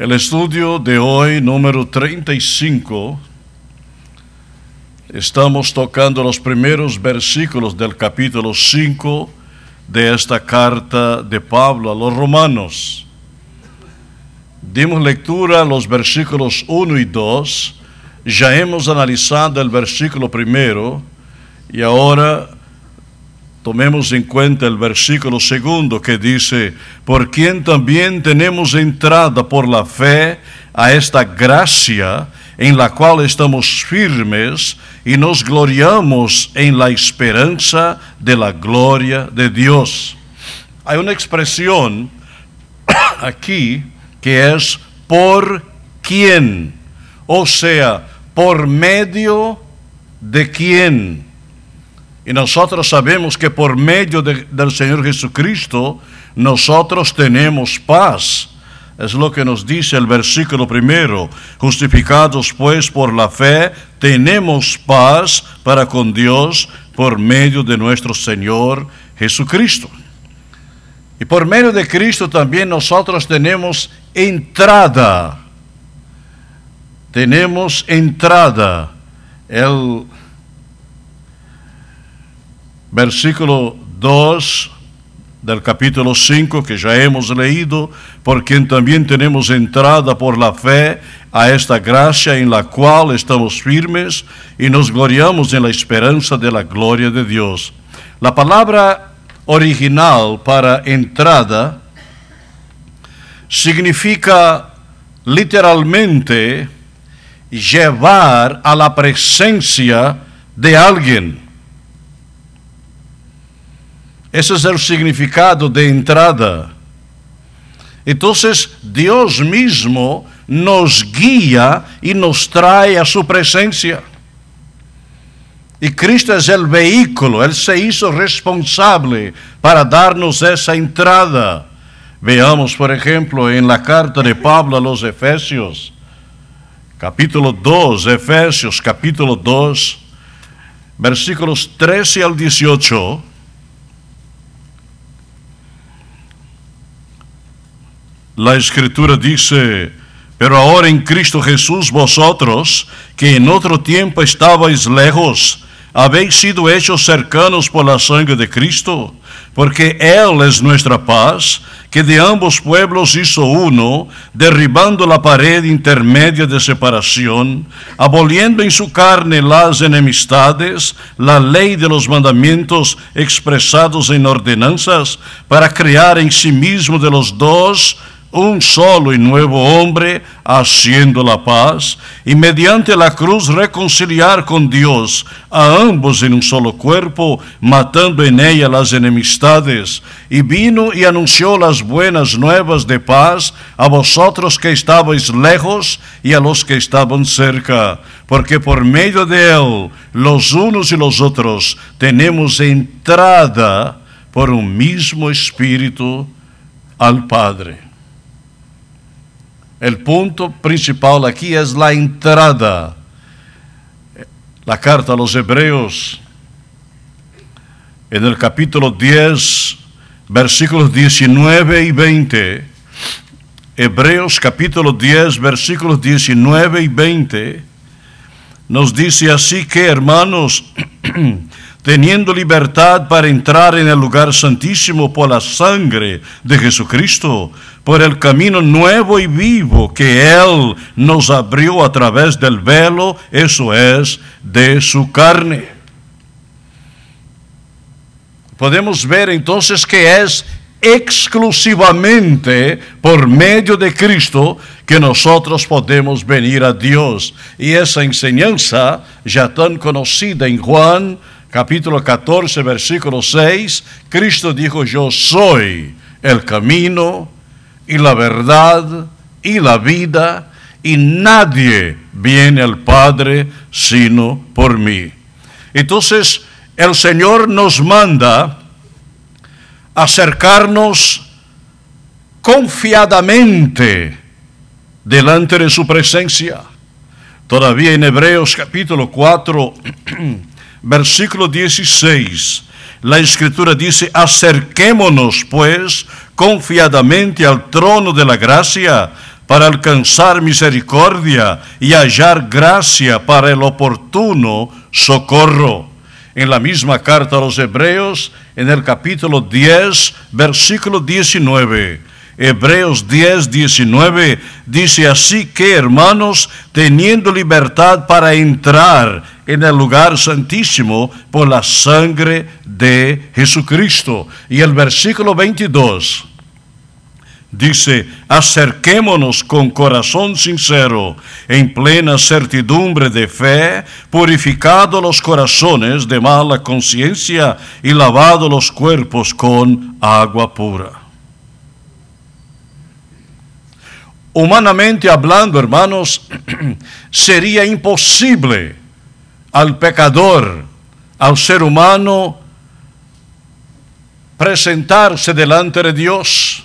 El estudio de hoy, número 35, estamos tocando los primeros versículos del capítulo 5 de esta carta de Pablo a los romanos. Dimos lectura a los versículos 1 y 2, ya hemos analizado el versículo primero y ahora tomemos en cuenta el versículo segundo que dice: por quien también tenemos entrada por la fe a esta gracia en la cual estamos firmes y nos gloriamos en la esperanza de la gloria de Dios. Hay una expresión aquí que es por quién, o sea, por medio de quién. Y nosotros sabemos que por medio del Señor Jesucristo nosotros tenemos paz. Es lo que nos dice el versículo primero. Justificados pues por la fe, tenemos paz para con Dios por medio de nuestro Señor Jesucristo. Y por medio de Cristo también nosotros tenemos entrada. Tenemos entrada. El versículo 2 del capítulo 5 que ya hemos leído: por quien también tenemos entrada por la fe a esta gracia en la cual estamos firmes y nos gloriamos en la esperanza de la gloria de Dios. La palabra original para entrada significa literalmente llevar a la presencia de alguien. Ese es el significado de entrada. Entonces, Dios mismo nos guía y nos trae a su presencia. Y Cristo es el vehículo, Él se hizo responsable para darnos esa entrada. Veamos, por ejemplo, en la carta de Pablo a los Efesios, capítulo 2, Efesios, capítulo 2, versículos 13 al 18. La Escritura dice: pero ahora en Cristo Jesús vosotros, que en otro tiempo estabais lejos, habéis sido hechos cercanos por la sangre de Cristo, porque Él es nuestra paz, que de ambos pueblos hizo uno, derribando la pared intermedia de separación, aboliendo en su carne las enemistades, la ley de los mandamientos expresados en ordenanzas, para crear en sí mismo de los dos un solo y nuevo hombre, haciendo la paz, y mediante la cruz reconciliar con Dios a ambos en un solo cuerpo, matando en ella las enemistades. Y vino y anunció las buenas nuevas de paz a vosotros que estabais lejos y a los que estaban cerca, porque por medio de Él, los unos y los otros, tenemos entrada por un mismo Espíritu al Padre. El punto principal aquí es la entrada. La carta a los Hebreos, en el capítulo 10, versículos 19 y 20, Hebreos capítulo 10, versículos 19 y 20, nos dice así que, hermanos, teniendo libertad para entrar en el lugar santísimo por la sangre de Jesucristo, por el camino nuevo y vivo que Él nos abrió a través del velo, eso es, de su carne. Podemos ver entonces que es exclusivamente por medio de Cristo que nosotros podemos venir a Dios. Y esa enseñanza ya tan conocida en Juan, capítulo 14, versículo 6, Cristo dijo: yo soy el camino y la verdad y la vida, y nadie viene al Padre sino por mí. Entonces, el Señor nos manda acercarnos confiadamente delante de su presencia. Todavía en Hebreos capítulo 4, versículo 16, la Escritura dice: acerquémonos pues confiadamente al trono de la gracia, para alcanzar misericordia y hallar gracia para el oportuno socorro. En la misma carta a los Hebreos, en el capítulo 10, versículo 19, Hebreos 10, 19, dice: así que, hermanos, teniendo libertad para entrar en el lugar santísimo por la sangre de Jesucristo. Y el versículo 22 dice: acerquémonos con corazón sincero, en plena certidumbre de fe, purificados los corazones de mala conciencia y lavados los cuerpos con agua pura. Humanamente hablando, hermanos, sería imposible al pecador, al ser humano, presentarse delante de Dios.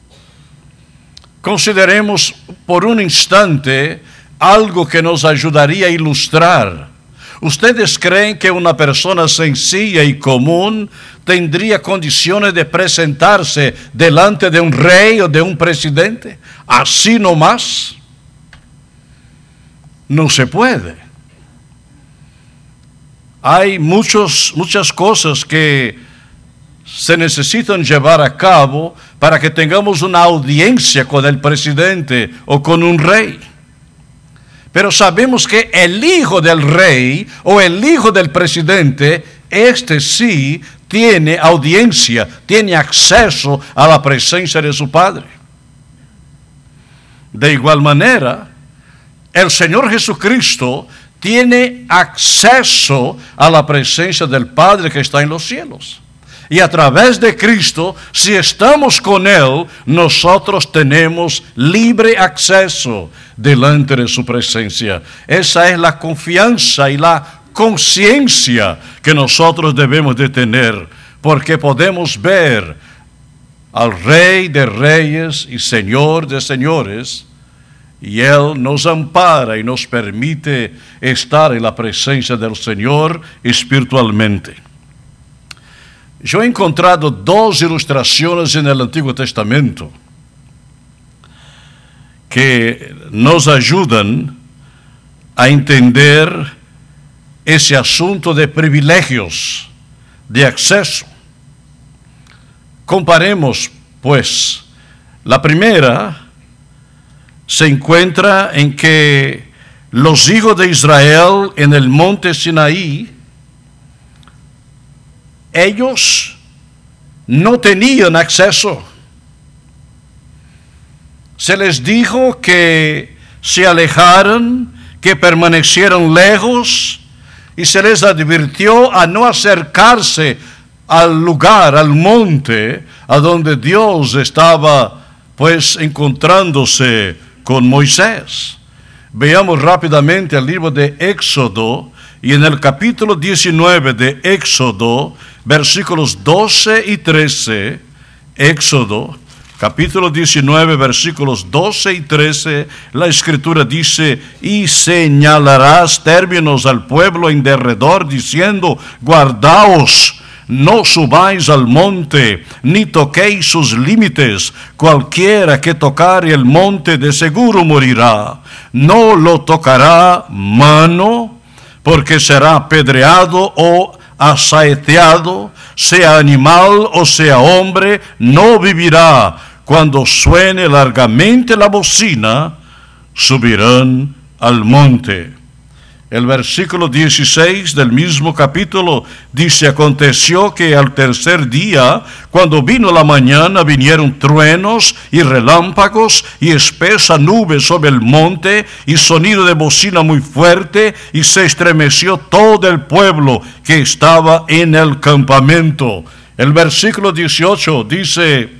Consideremos por un instante algo que nos ayudaría a ilustrar. ¿Ustedes creen que una persona sencilla y común tendría condiciones de presentarse delante de un rey o de un presidente? ¿Así nomás? No se puede. Hay muchas cosas que se necesitan llevar a cabo para que tengamos una audiencia con el presidente o con un rey. Pero sabemos que el hijo del rey o el hijo del presidente, este sí tiene audiencia, tiene acceso a la presencia de su Padre. De igual manera, el Señor Jesucristo tiene acceso a la presencia del Padre que está en los cielos. Y a través de Cristo, si estamos con Él, nosotros tenemos libre acceso delante de su presencia. Esa es la confianza y la conciencia que nosotros debemos de tener, porque podemos ver al Rey de Reyes y Señor de Señores, y Él nos ampara y nos permite estar en la presencia del Señor espiritualmente. Yo he encontrado dos ilustraciones en el Antiguo Testamento que nos ayudan a entender ese asunto de privilegios, de acceso. Comparemos, pues. La primera se encuentra en que los hijos de Israel en el monte Sinaí, ellos no tenían acceso. Se les dijo que se alejaran, que permanecieran lejos, y se les advirtió a no acercarse al lugar, al monte, a donde Dios estaba, pues, encontrándose con Moisés. Veamos rápidamente el libro de Éxodo, y en el capítulo 19 de Éxodo, versículos 12 y 13, Éxodo, capítulo 19, versículos 12 y 13, la Escritura dice: y señalarás términos al pueblo en derredor, diciendo: guardaos, no subáis al monte, ni toquéis sus límites. Cualquiera que tocare el monte de seguro morirá. No lo tocará mano, porque será apedreado o asaeteado, sea animal o sea hombre, no vivirá. Cuando suene largamente la bocina, subirán al monte. El versículo 16 del mismo capítulo dice: aconteció que al tercer día, cuando vino la mañana, vinieron truenos y relámpagos y espesa nube sobre el monte y sonido de bocina muy fuerte, y se estremeció todo el pueblo que estaba en el campamento. El versículo 18 dice: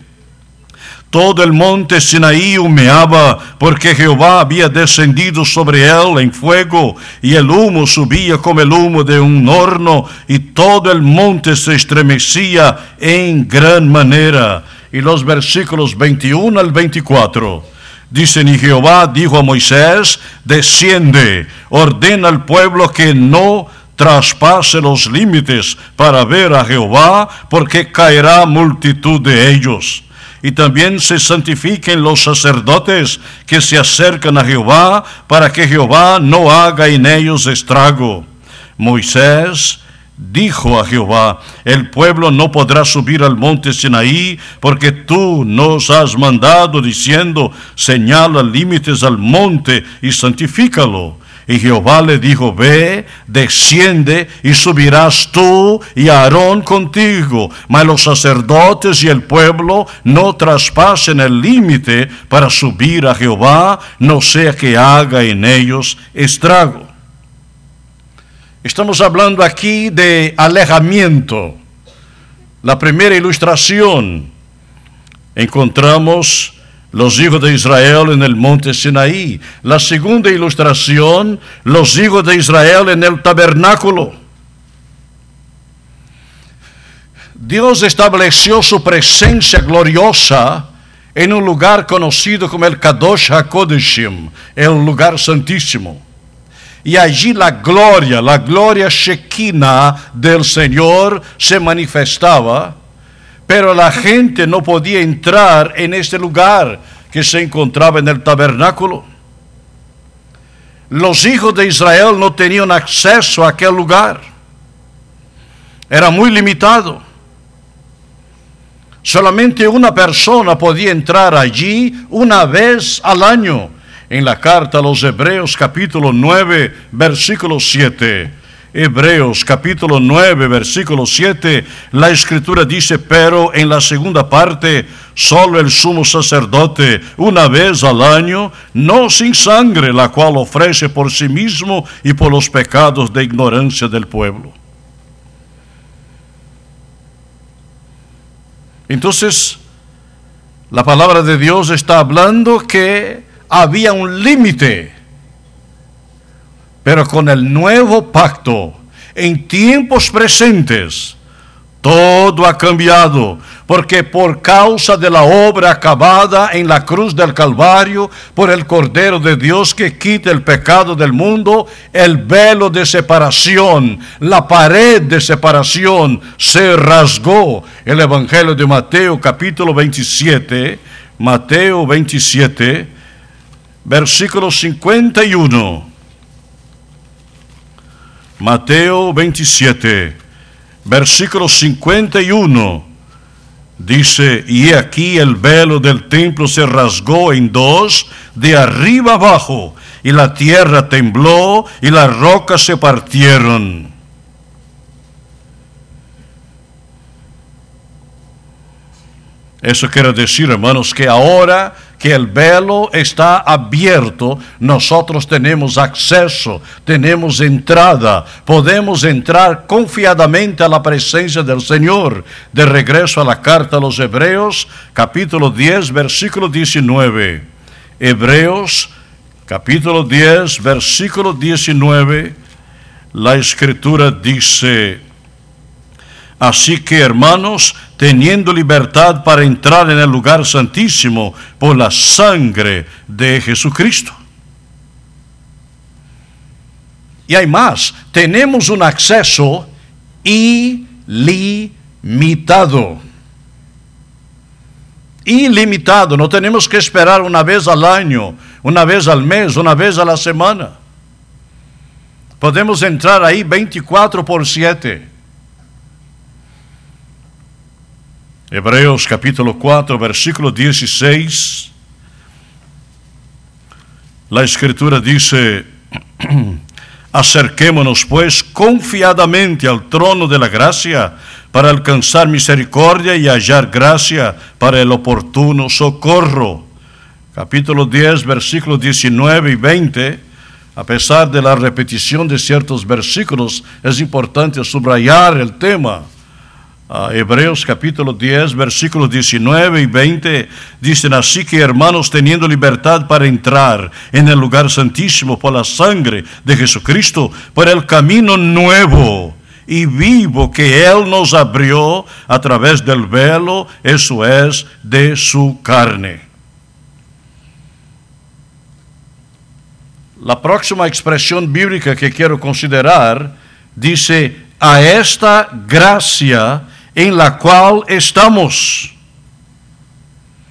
todo el monte Sinaí humeaba, porque Jehová había descendido sobre él en fuego, y el humo subía como el humo de un horno, y todo el monte se estremecía en gran manera. Y los versículos 21 al 24 dicen: y Jehová dijo a Moisés: desciende, ordena al pueblo que no traspase los límites para ver a Jehová, porque caerá multitud de ellos. y también se santifiquen los sacerdotes que se acercan a Jehová, para que Jehová no haga en ellos estrago. Moisés dijo a Jehová: el pueblo no podrá subir al monte Sinaí, porque tú nos has mandado, diciendo: señala límites al monte y santifícalo. Y Jehová le dijo: ve, desciende, y subirás tú y Aarón contigo, mas los sacerdotes y el pueblo no traspasen el límite para subir a Jehová, no sea que haga en ellos estrago. Estamos hablando aquí de alejamiento. La primera ilustración, encontramos los hijos de Israel en el monte Sinaí. La segunda ilustración, los hijos de Israel en el tabernáculo. Dios estableció su presencia gloriosa en un lugar conocido como el Kadosh HaKodeshim, el lugar santísimo. Y allí la gloria Shekinah del Señor se manifestaba, pero la gente no podía entrar en este lugar que se encontraba en el tabernáculo. Los hijos de Israel no tenían acceso a aquel lugar. Era muy limitado. Solamente una persona podía entrar allí una vez al año. En la carta a los Hebreos capítulo 9, versículo 7. Hebreos capítulo 9, versículo 7, la Escritura dice: pero en la segunda parte, solo el sumo sacerdote una vez al año, no sin sangre, la cual ofrece por sí mismo y por los pecados de ignorancia del pueblo. Entonces, la palabra de Dios está hablando que había un límite, pero con el nuevo pacto, en tiempos presentes, todo ha cambiado, porque por causa de la obra acabada en la cruz del Calvario, por el Cordero de Dios que quita el pecado del mundo, el velo de separación, la pared de separación se rasgó. El Evangelio de Mateo capítulo 27, Mateo 27, versículo 51. Mateo 27, versículo 51, dice: y aquí el velo del templo se rasgó en dos, de arriba abajo, y la tierra tembló, y las rocas se partieron. Eso quiere decir, hermanos, que ahora que el velo está abierto, nosotros tenemos acceso, tenemos entrada, podemos entrar confiadamente a la presencia del Señor. De regreso a la carta a los Hebreos, capítulo 10, versículo 19. Hebreos, capítulo 10, versículo 19, la Escritura dice: así que, hermanos, teniendo libertad para entrar en el lugar santísimo por la sangre de Jesucristo. Y hay más, tenemos un acceso ilimitado. Ilimitado, no tenemos que esperar una vez al año, una vez al mes, una vez a la semana. Podemos entrar ahí 24/7. Hebreos capítulo 4, versículo 16, la Escritura dice: acerquémonos pues confiadamente al trono de la gracia, para alcanzar misericordia y hallar gracia para el oportuno socorro. Capítulo 10, versículos 19 y 20, a pesar de la repetición de ciertos versículos, es importante subrayar el tema. Hebreos capítulo 10, versículos 19 y 20, dicen: así que, hermanos, teniendo libertad para entrar en el lugar santísimo por la sangre de Jesucristo, por el camino nuevo y vivo que Él nos abrió a través del velo, eso es, de su carne. La próxima expresión bíblica que quiero considerar dice: a esta gracia en la cual estamos.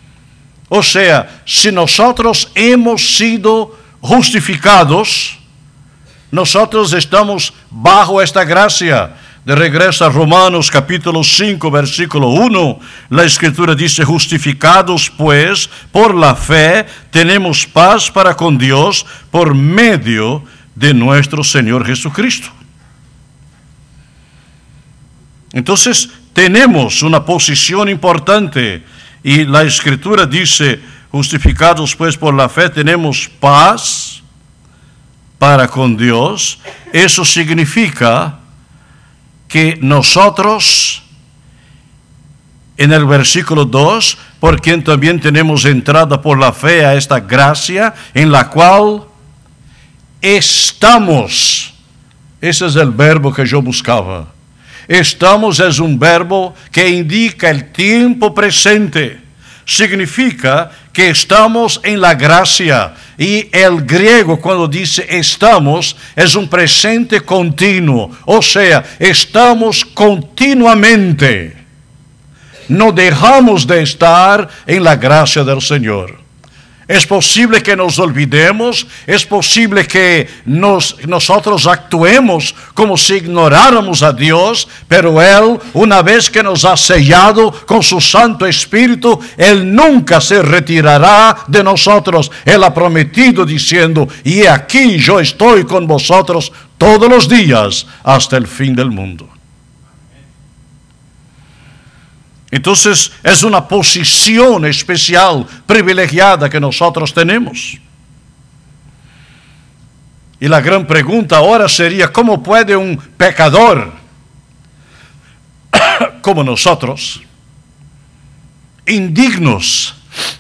O sea, si nosotros hemos sido justificados, nosotros estamos bajo esta gracia. De regreso a Romanos capítulo 5, versículo 1, la Escritura dice: justificados pues por la fe, tenemos paz para con Dios por medio de nuestro Señor Jesucristo. Entonces, tenemos una posición importante, y la Escritura dice: justificados pues por la fe, tenemos paz para con Dios. Eso significa que nosotros, en el versículo 2, por quien también tenemos entrada por la fe a esta gracia, en la cual estamos. Ese es el verbo que yo buscaba. Estamos es un verbo que indica el tiempo presente. Significa que estamos en la gracia. Y el griego, cuando dice estamos, es un presente continuo. O sea, estamos continuamente. No dejamos de estar en la gracia del Señor. Es posible que nos olvidemos, es posible que nosotros actuemos como si ignoráramos a Dios, pero Él, una vez que nos ha sellado con su Santo Espíritu, Él nunca se retirará de nosotros. Él ha prometido diciendo: y aquí yo estoy con vosotros todos los días hasta el fin del mundo. Entonces, es una posición especial, privilegiada que nosotros tenemos. Y la gran pregunta ahora sería: ¿cómo puede un pecador como nosotros, indignos,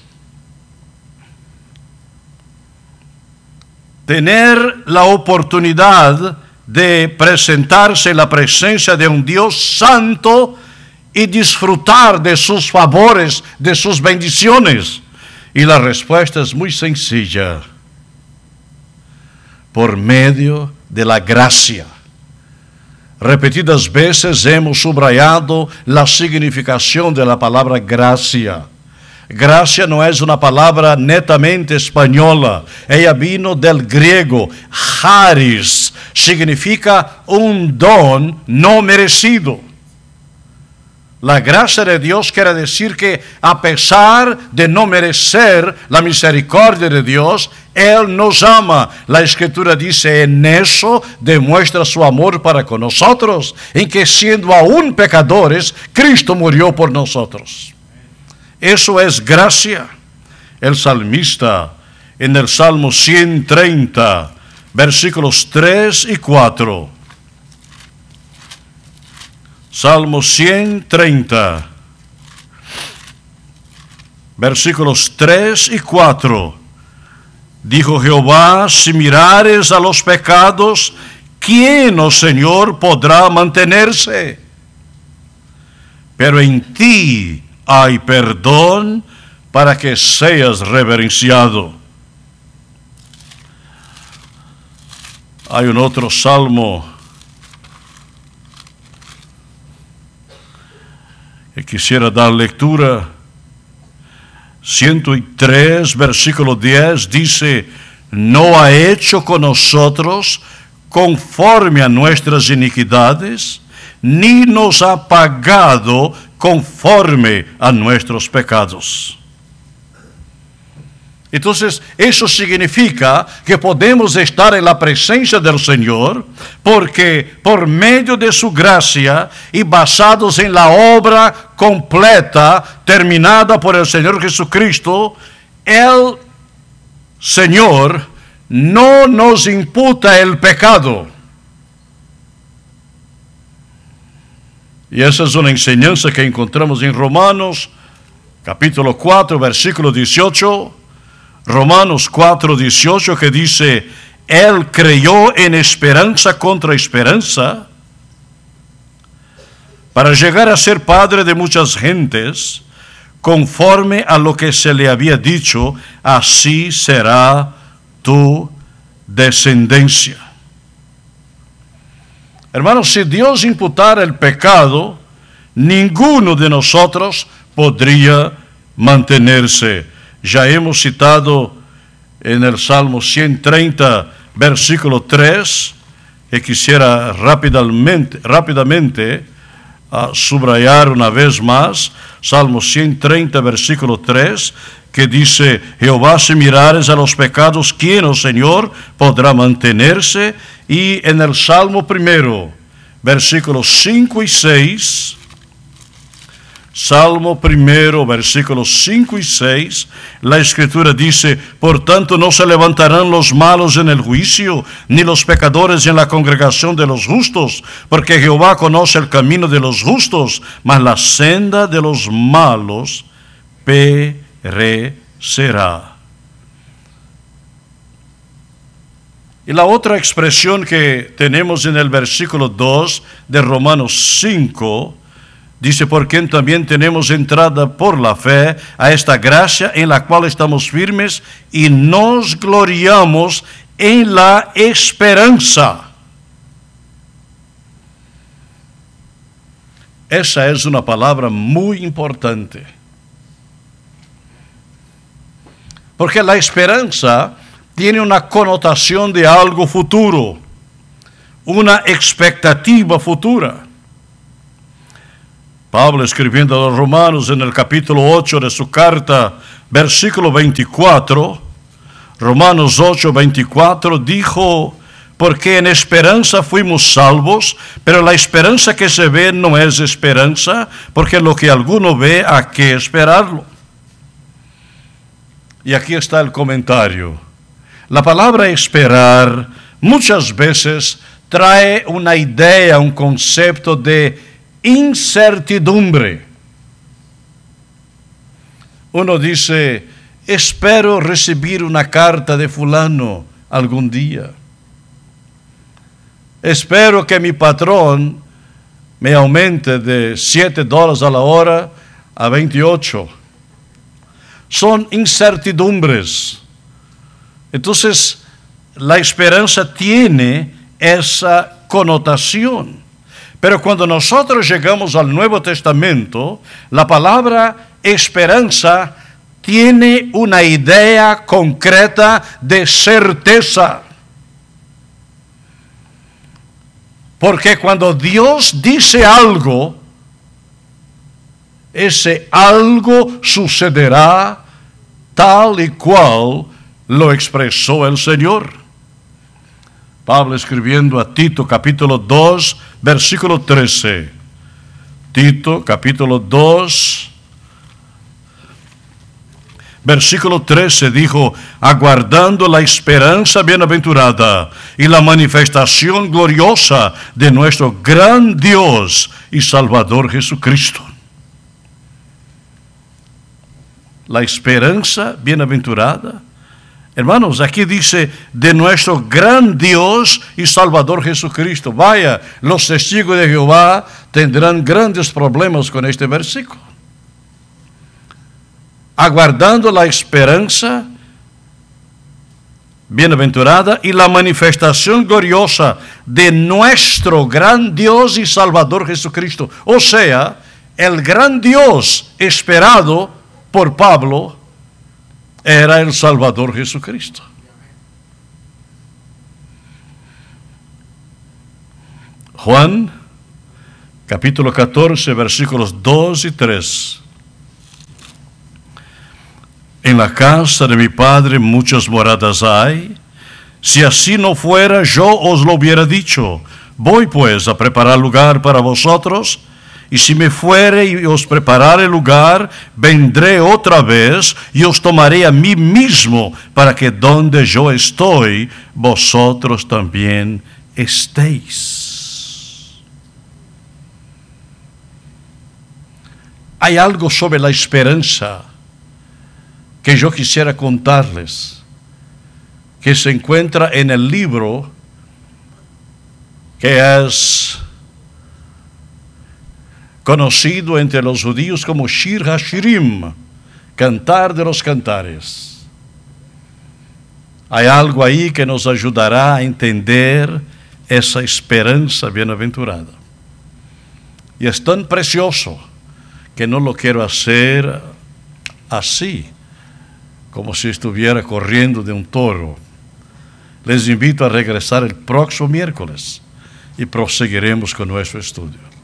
tener la oportunidad de presentarse en la presencia de un Dios santo y disfrutar de sus favores, de sus bendiciones? Y la respuesta es muy sencilla: por medio de la gracia. Repetidas veces hemos subrayado la significación de la palabra gracia. Gracia no es una palabra netamente española. Ella vino del griego. Charis significa un don no merecido. La gracia de Dios quiere decir que a pesar de no merecer la misericordia de Dios, Él nos ama. La Escritura dice: en eso demuestra su amor para con nosotros, en que siendo aún pecadores, Cristo murió por nosotros. Eso es gracia. El salmista, en el Salmo 130, versículos 3 y 4. Salmo 130, versículos 3 y 4. Dijo Jehová: si mirares a los pecados, ¿quién, oh Señor, podrá mantenerse? Pero en ti hay perdón para que seas reverenciado. Hay un otro salmo que quisiera dar lectura. 103, versículo 10, dice: no ha hecho con nosotros conforme a nuestras iniquidades, ni nos ha pagado conforme a nuestros pecados. Entonces, eso significa que podemos estar en la presencia del Señor, porque por medio de su gracia y basados en la obra completa, terminada por el Señor Jesucristo, el Señor no nos imputa el pecado. Y esa es una enseñanza que encontramos en Romanos, capítulo 4, versículo 18. Romanos 4, 18, que dice: Él creyó en esperanza contra esperanza, para llegar a ser padre de muchas gentes, conforme a lo que se le había dicho: así será tu descendencia. Hermanos, si Dios imputara el pecado, ninguno de nosotros podría mantenerse. ya hemos citado en el Salmo 130, versículo 3, que quisiera rápidamente subrayar una vez más. Salmo 130, versículo 3, que dice: Jehová, si mirares a los pecados, ¿quién, oh Señor, podrá mantenerse? Y en el Salmo primero, versículos 5 y 6, Salmo primero, versículos 5 y 6, la Escritura dice: Por tanto no se levantarán los malos en el juicio, ni los pecadores en la congregación de los justos, porque Jehová conoce el camino de los justos, mas la senda de los malos perecerá. Y la otra expresión que tenemos en el versículo 2 de Romanos 5, dice: por quien también tenemos entrada por la fe a esta gracia en la cual estamos firmes y nos gloriamos en la esperanza. Esa es una palabra muy importante. Porque la esperanza tiene una connotación de algo futuro, una expectativa futura. Pablo, escribiendo a los Romanos en el capítulo 8 de su carta, versículo 24, Romanos 8, 24, dijo: porque en esperanza fuimos salvos, pero la esperanza que se ve no es esperanza, porque lo que alguno ve, ¿a qué esperarlo? Y aquí está el comentario. La palabra esperar muchas veces trae una idea, un concepto de incertidumbre. Uno dice: espero recibir una carta de fulano algún día. Espero que mi patrón me aumente de $7 a la hora a 28. Son incertidumbres. Entonces, la esperanza tiene esa connotación. Pero cuando nosotros llegamos al Nuevo Testamento, la palabra esperanza tiene una idea concreta de certeza. Porque cuando Dios dice algo, ese algo sucederá tal y cual lo expresó el Señor. Pablo, escribiendo a Tito capítulo 2, versículo 13. Tito capítulo 2, versículo 13 dijo: aguardando la esperanza bienaventurada y la manifestación gloriosa de nuestro gran Dios y Salvador Jesucristo. La esperanza bienaventurada. Hermanos, aquí dice: de nuestro gran Dios y Salvador Jesucristo. Vaya, los testigos de Jehová tendrán grandes problemas con este versículo. Aguardando la esperanza bienaventurada y la manifestación gloriosa de nuestro gran Dios y Salvador Jesucristo. O sea, el gran Dios esperado por Pablo era el Salvador Jesucristo. Juan, capítulo 14, versículos 2 y 3. En la casa de mi Padre muchas moradas hay. Si así no fuera, yo os lo hubiera dicho. Voy pues a preparar lugar para vosotros. Y si me fuere y os preparare lugar, vendré otra vez y os tomaré a mí mismo, para que donde yo estoy, vosotros también estéis. Hay algo sobre la esperanza que yo quisiera contarles, que se encuentra en el libro que es conocido entre los judíos como Shir HaShirim, Cantar de los Cantares. Hay algo ahí que nos ayudará a entender esa esperanza bienaventurada. Y es tan precioso que no lo quiero hacer así. como si estuviera corriendo de un toro. Les invito a regresar el próximo miércoles y proseguiremos con nuestro estudio.